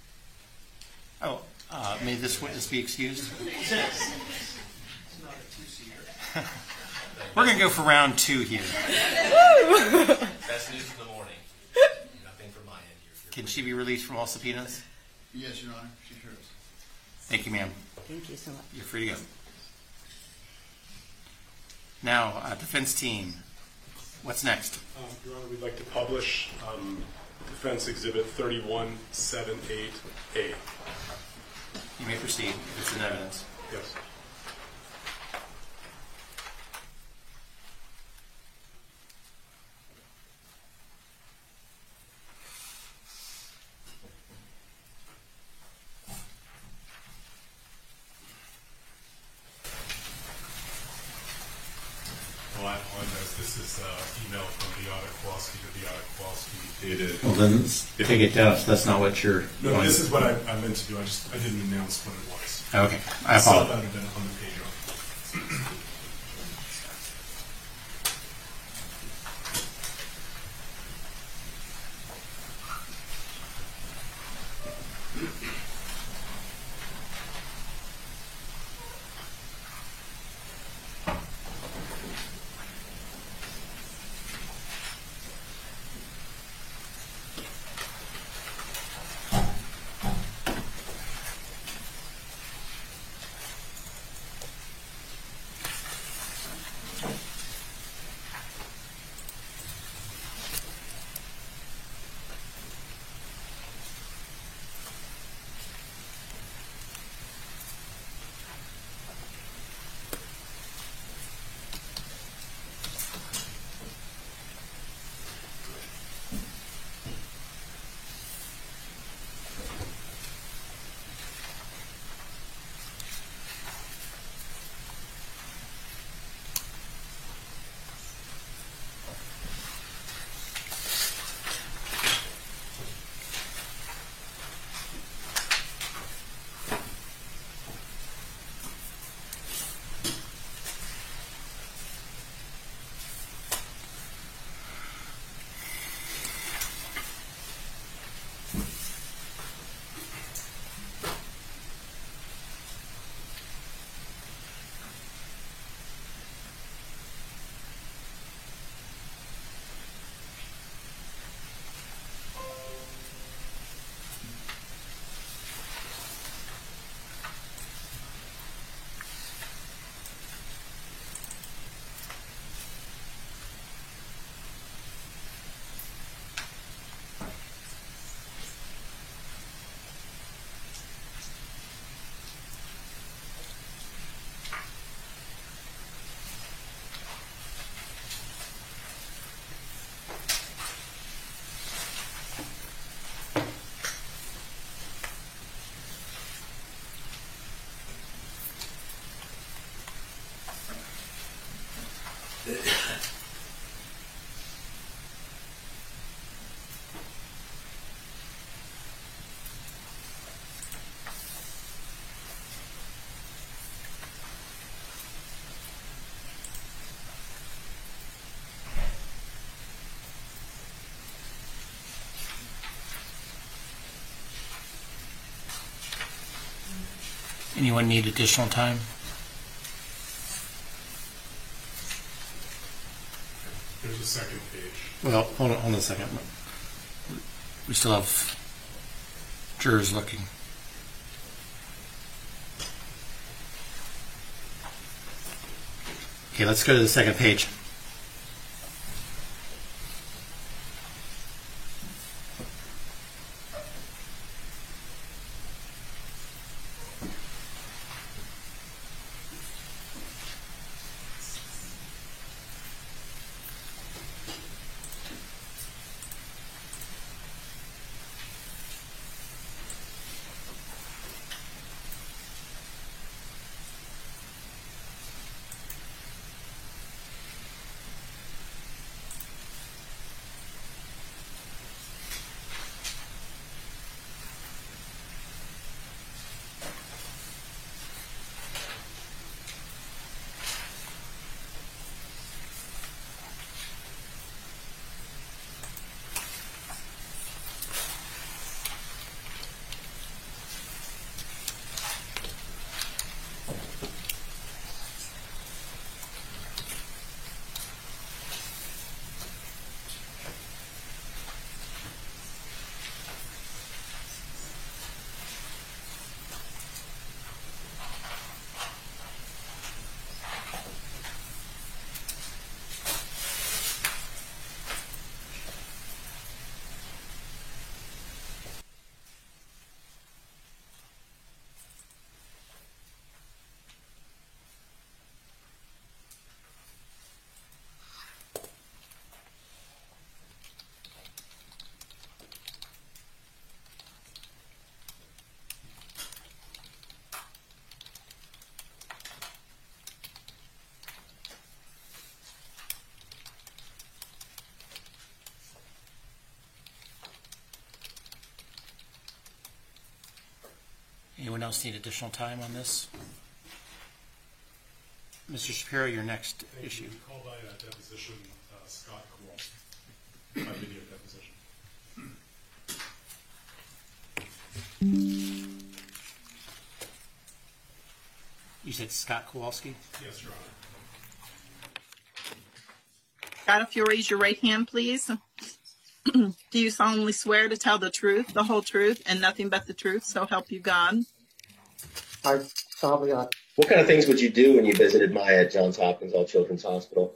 May this witness be excused? We're going to go for round 2 here. Best news of the morning. Nothing from my end here. Can she be released from all subpoenas? Yes, Your Honor. She sure is. Thank you, ma'am. Thank you so much. You're free to go. Now, defense team, what's next? Your Honor, we'd like to publish Defense Exhibit 3178A. You may proceed. It's in evidence. Yes. this is email from Beata Kowalski to Beata Kowalski dated. Well, then take it down. That's not what you're. No, this is what I meant to do. I didn't announce what it was. Okay, I I saw apologize. that had been on the page. Anyone need additional time? There's a second page. Well, hold on a second. We still have jurors looking. Okay, let's go to the second page. Anyone else need additional time on this? Mr. Shapiro, your next issue. You called by deposition Scott Kowalski, by video deposition. You said Scott Kowalski? Yes, Your Honor. Scott, if you'll raise your right hand, please. Do you solemnly swear to tell the truth, the whole truth, and nothing but the truth, so help you God? I solemnly not. What kind of things would you do when you visited Maya at Johns Hopkins All Children's Hospital?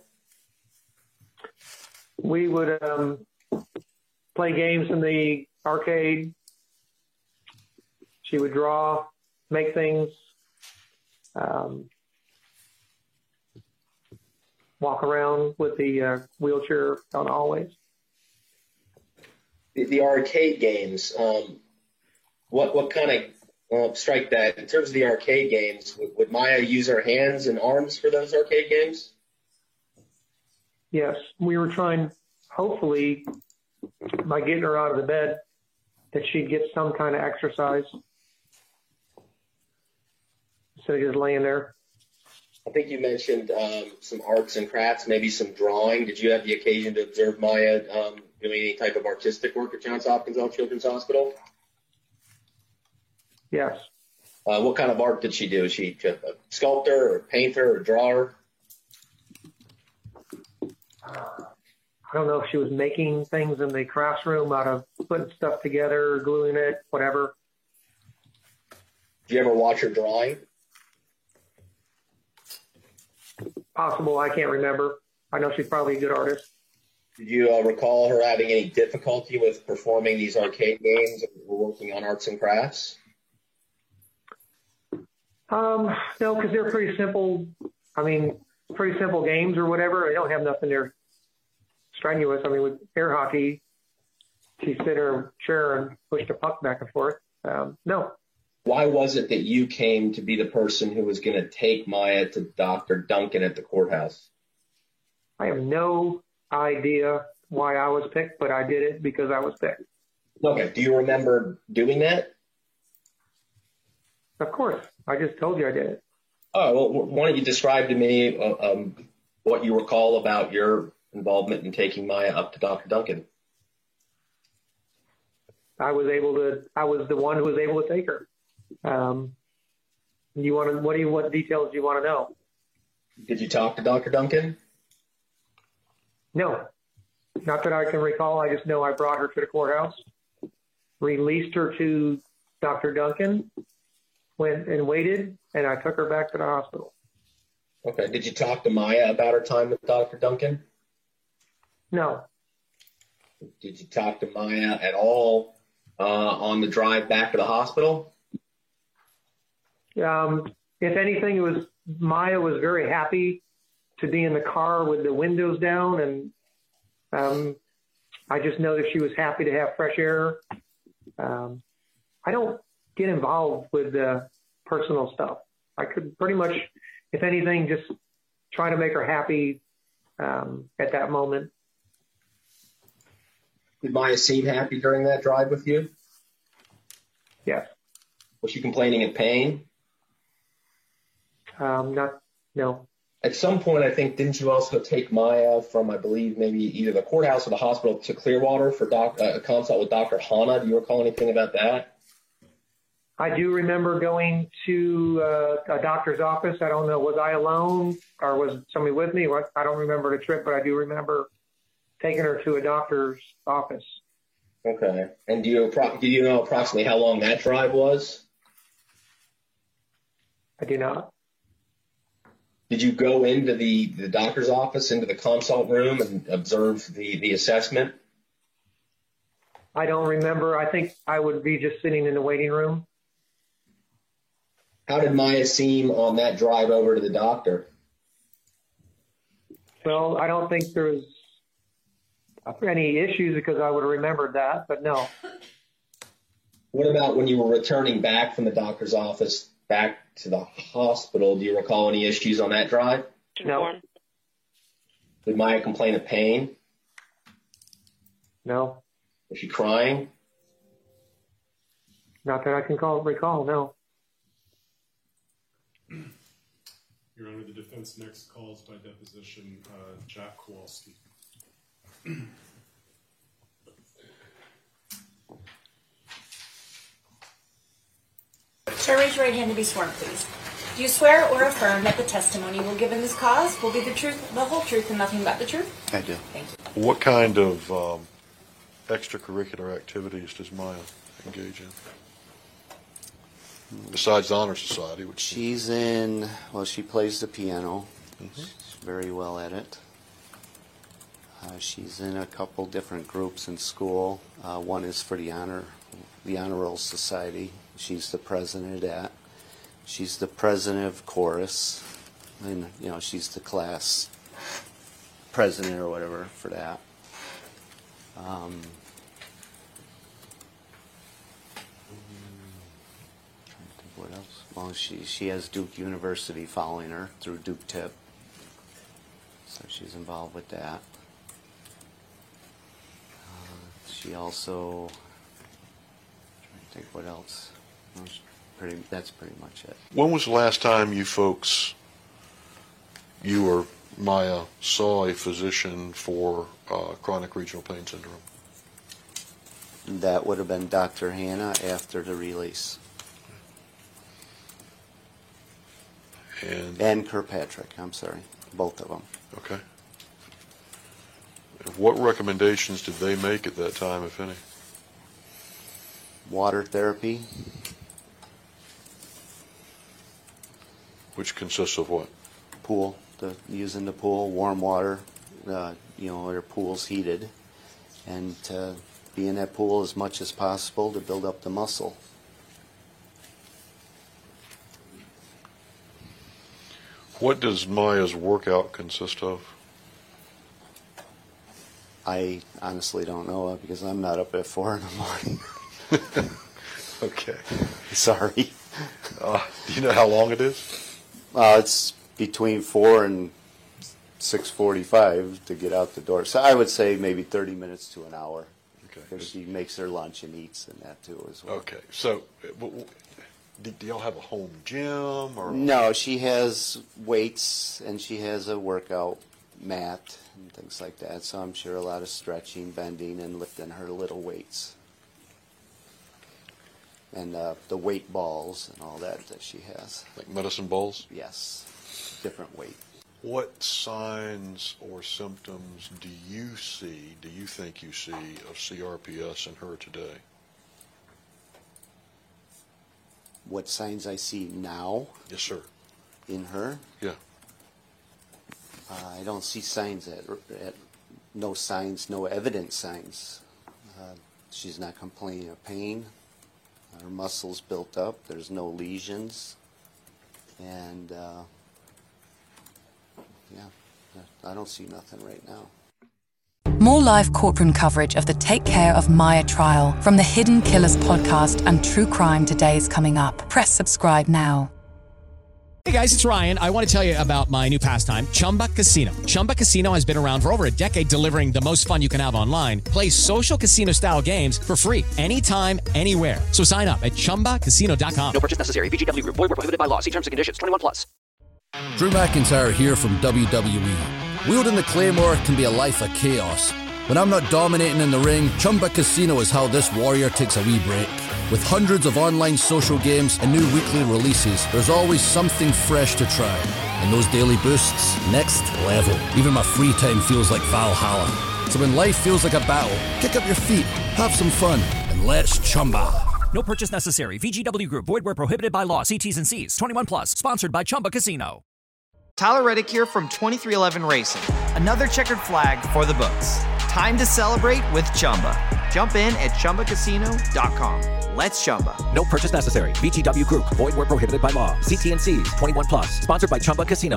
We would play games in the arcade. She would draw, make things, walk around with the wheelchair on always. The arcade games, what kind of strike that in terms of the arcade games? Would Maya use her hands and arms for those arcade games? Yes, we were trying, hopefully, by getting her out of the bed, that she'd get some kind of exercise instead of just laying there. I think you mentioned some arts and crafts, maybe some drawing. Did you have the occasion to observe Maya doing any type of artistic work at Johns Hopkins All Children's Hospital? Yes. What kind of art did she do? Is she a sculptor or a painter or a drawer? I don't know if she was making things in the crafts room out of putting stuff together, gluing it, whatever. Did you ever watch her drawing? Possible, I can't remember. I know she's probably a good artist. Did you recall her having any difficulty with performing these arcade games or working on arts and crafts? No, because they're pretty simple. I mean, pretty simple games or whatever. They don't have nothing there strenuous. I mean, with air hockey, she'd sit in her chair and push the puck back and forth. No. Why was it that you came to be the person who was going to take Maya to Dr. Duncan at the courthouse? I have no idea why I was picked, but I did it because I was picked. Okay. Do you remember doing that? Of course. I just told you I did it. Oh, well, why don't you describe to me what you recall about your involvement in taking Maya up to Dr. Duncan? I was the one who was able to take her. What details do you want to know? Did you talk to Dr. Duncan? No, not that I can recall. I just know I brought her to the courthouse, released her to Dr. Duncan, went and waited, and I took her back to the hospital. Okay. Did you talk to Maya about her time with Dr. Duncan? No. Did you talk to Maya at all on the drive back to the hospital? If anything, Maya was very happy to be in the car with the windows down, and I just know that she was happy to have fresh air. I don't get involved with personal stuff. I could pretty much, if anything, just try to make her happy at that moment. Did Maya seem happy during that drive with you? Yes. Was she complaining of pain? No. At some point, I think, didn't you also take Maya from, I believe, maybe either the courthouse or the hospital to Clearwater for a consult with Dr. Hanna? Do you recall anything about that? I do remember going to a doctor's office. I don't know, was I alone or was somebody with me? I don't remember the trip, but I do remember taking her to a doctor's office. Okay. And do you know approximately how long that drive was? I do not. Did you go into the doctor's office, into the consult room, and observe the assessment? I don't remember. I think I would be just sitting in the waiting room. How did Maya seem on that drive over to the doctor? Well, I don't think there was any issues because I would have remembered that, but no. What about when you were returning back from the doctor's office back to the hospital? Do you recall any issues on that drive? No. Did Maya complain of pain? No. Was she crying? Not that I can recall, no. Your Honor, the defense next calls by deposition Jack Kowalski. Sir, raise your right hand to be sworn, please. Do you swear or affirm that the testimony you will give in this cause will be the truth, the whole truth, and nothing but the truth? I do. Thank you. What kind of extracurricular activities does Maya engage in? Besides the Honor Society, which she's in, well, she plays the piano. She's very well at it. She's in a couple different groups in school. One is for the Honor Roll Society. She's the president of that. She's the president of chorus, and she's the class president or whatever for that. What else? Well, she has Duke University following her through Duke Tip, so she's involved with that. She also, trying to think what else. That's pretty much it. When was the last time you or Maya saw a physician for chronic regional pain syndrome? That would have been Dr. Hanna after the release. And Kirkpatrick, I'm sorry, both of them. Okay. What recommendations did they make at that time, if any? Water therapy. Which consists of what? Pool. Using the pool, warm water, their pool's heated, and to be in that pool as much as possible to build up the muscle. What does Maya's workout consist of? I honestly don't know because I'm not up at 4 in the morning. Okay. Sorry. Do you know how long it is? It's between 4 and 6:45 to get out the door. So I would say maybe 30 minutes to an hour. Okay. Because she makes her lunch and eats and that too as well. Okay. So do y'all have a home gym? Or? No, she has weights and she has a workout mat and things like that. So I'm sure a lot of stretching, bending, and lifting her little weights. And the weight balls and all that she has. Like medicine balls? Yes. Different weight. What signs or symptoms do you think you see of CRPS in her today? What signs I see now? Yes, sir. In her? Yeah. I don't see signs no signs, no evident signs. She's not complaining of pain. Her muscles built up. There's no lesions. And, I don't see nothing right now. More live courtroom coverage of the Take Care of Maya trial from the Hidden Killers podcast and True Crime Today is coming up. Press subscribe now. Hey guys, it's Ryan. I want to tell you about my new pastime, Chumba Casino. Chumba Casino has been around for over a decade, delivering the most fun you can have online. Play social casino-style games for free anytime, anywhere. So sign up at ChumbaCasino.com. No purchase necessary. VGW Group. Void where prohibited by law. See terms and conditions. 21+. Drew McIntyre here from WWE. Wielding the Claymore can be a life of chaos. When I'm not dominating in the ring, Chumba Casino is how this warrior takes a wee break. With hundreds of online social games and new weekly releases, there's always something fresh to try. And those daily boosts, next level. Even my free time feels like Valhalla. So when life feels like a battle, kick up your feet, have some fun, and let's Chumba. No purchase necessary. VGW Group. Void where prohibited by law. See T's and C's. 21+. Sponsored by Chumba Casino. Tyler Reddick here from 2311 Racing. Another checkered flag for the books. Time to celebrate with Chumba. Jump in at ChumbaCasino.com. Let's Chumba. No purchase necessary. VGW Group. Void where prohibited by law. See T's and C's. 21+. Sponsored by Chumba Casino.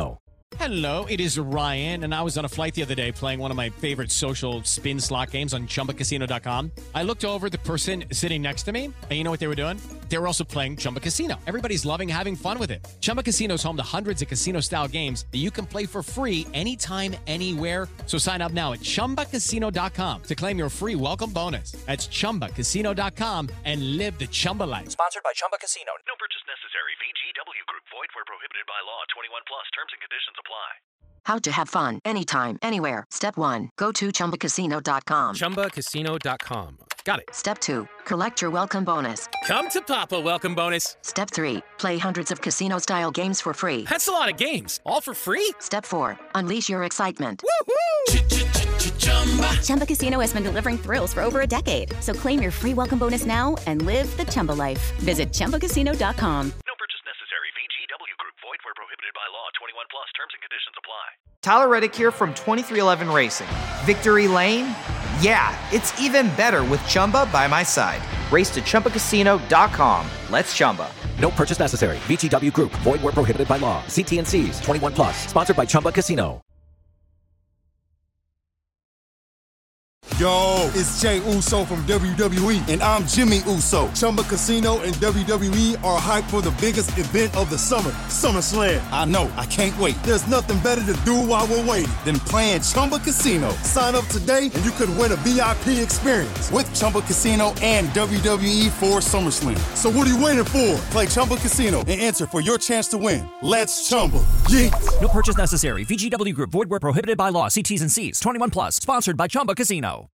Hello, it is Ryan, and I was on a flight the other day playing one of my favorite social spin slot games on ChumbaCasino.com. I looked over at the person sitting next to me, and you know what they were doing? They were also playing Chumba Casino. Everybody's loving having fun with it. Chumba Casino is home to hundreds of casino-style games that you can play for free anytime, anywhere. So sign up now at ChumbaCasino.com to claim your free welcome bonus. That's ChumbaCasino.com and live the Chumba life. Sponsored by Chumba Casino. No purchase necessary. VGW Group. Void where prohibited by law. 21 plus. Terms and conditions apply. How to have fun anytime, anywhere. Step 1. Go to ChumbaCasino.com. ChumbaCasino.com. Got it. Step 2. Collect your welcome bonus. Come to Papa welcome bonus. Step 3. Play hundreds of casino-style games for free. That's a lot of games. All for free? Step 4. Unleash your excitement. Woohoo! Chumba Casino has been delivering thrills for over a decade. So claim your free welcome bonus now and live the Chumba life. Visit ChumbaCasino.com. No purchase necessary. VGW Group. Void where prohibited by law. 21 plus. Terms and conditions apply. Tyler Reddick here from 2311 Racing. Victory Lane? Yeah, it's even better with Chumba by my side. Race to ChumbaCasino.com. Let's Chumba. No purchase necessary. VGW Group. Void where prohibited by law. See T&Cs. 21 plus. Sponsored by Chumba Casino. Yo, it's Jey Uso from WWE, and I'm Jimmy Uso. Chumba Casino and WWE are hyped for the biggest event of the summer, SummerSlam. I know, I can't wait. There's nothing better to do while we're waiting than playing Chumba Casino. Sign up today, and you could win a VIP experience with Chumba Casino and WWE for SummerSlam. So what are you waiting for? Play Chumba Casino and enter for your chance to win. Let's Chumba. Yeah. No purchase necessary. VGW Group. Void where prohibited by law. See T's and C's. 21 plus. Sponsored by Chumba Casino.